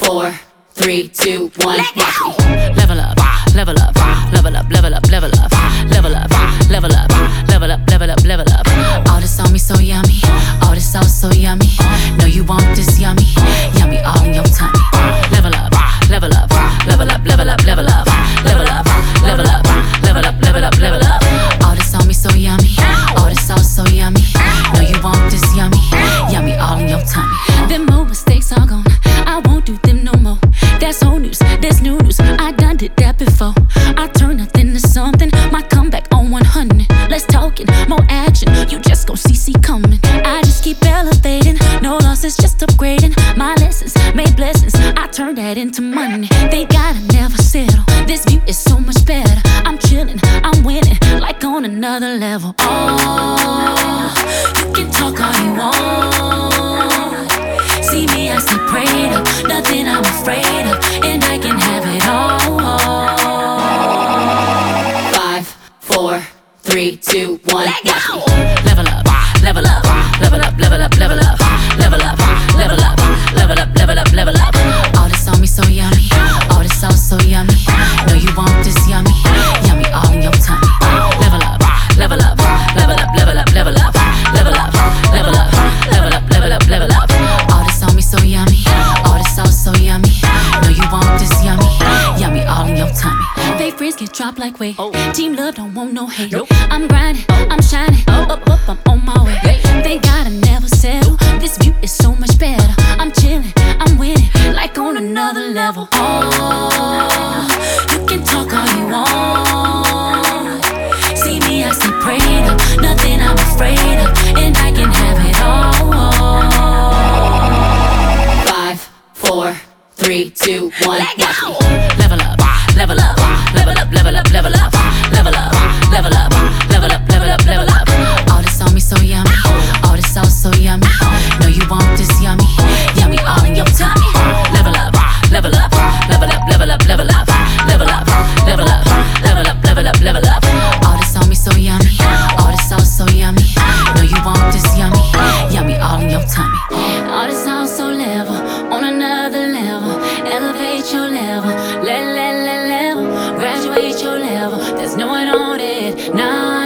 4, 3, 2, 1. Let go. Level up, level up, level up, level up, level up, level up, level up, level up, level up, level up. All this on me so yummy, all this sauce so yummy. Know you want this yummy, yummy all in your tummy. Level up, level up, level up, level up, level up, level up, level up, level up, level up, level up. All this on me so yummy, all this sauce so yummy. Know you want this yummy, yummy all in your tummy. Them old mistakes are gone, I won't do them no more. That's old news, that's new news, I done did that before. I turn nothing to something, my comeback on 100. Less talking, more action, you just gon' see coming. I just keep elevating, no losses, just upgrading. My lessons made blessings, I turn that into money. They gotta never settle, this view is so much better. I'm chilling, I'm winning, like on another level. Oh, you can talk all you want. See me, I stay prayed up, nothing I'm afraid of, and I can have it all. 5, 4, 3, 2, 1. Let go. Level up, level up, level up, level up, level up, level up, level up, level up, level up, level up. All this on me so yummy, all this sauce so yummy. Know you want this yummy, yummy all in your tummy. Level up, level up, level up, level up, level up, level up, level up, level up, level up, level up. All this on me so yummy, all this sauce so yummy. Know you want this yummy, yummy all in your tummy. Fake friends get dropped like weight. Team love don't want no hate. I'm grinding, I'm shining, up, I'm on my way. They gotta never settle, this view is so much better. I'm chilling, I'm winning, like on another level. Oh, you can talk all you want. See me, I stay prayed up, nothing I'm afraid of, and I can have it all. 5, 4, 3, 2, 1. Let go. Level up, level up, level up, level up, level up, level up, level up, level up, level up, level up. All this on me so yummy, all this sauce so yummy. Know you want this yummy, yummy all in your tummy. Level up, level up, level up, level up, level up, level up, level up, level up, level up, level up. All this on me so yummy, all this sauce so yummy. Know you want this yummy, yummy all in your tummy. All this sounds so level, on another level. Elevate your level, level. Graduate your level, there's no one on it. Nah.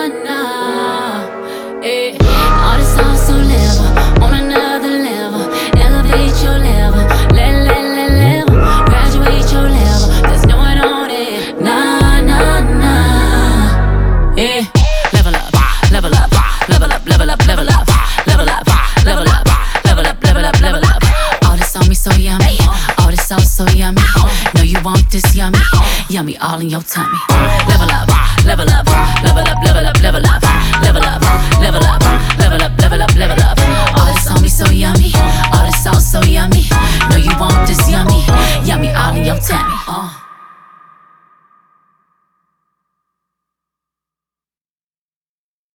Eh. All this sounds so level, on another level. Elevate your level, level. Graduate your level, there's no one on it. Nah. Eh. Level up, level up, level up, level up, level up, level up, level up, level up, level up, level up. All this on me so yummy, all this sauce so yummy. Know you want this yummy, yummy all in your tummy. Level up, level up, level up, level up, level up, level up, level up, level up, level up, level up. All this on me so yummy, all this sauce so yummy. Know you want this yummy, yummy all in your tummy.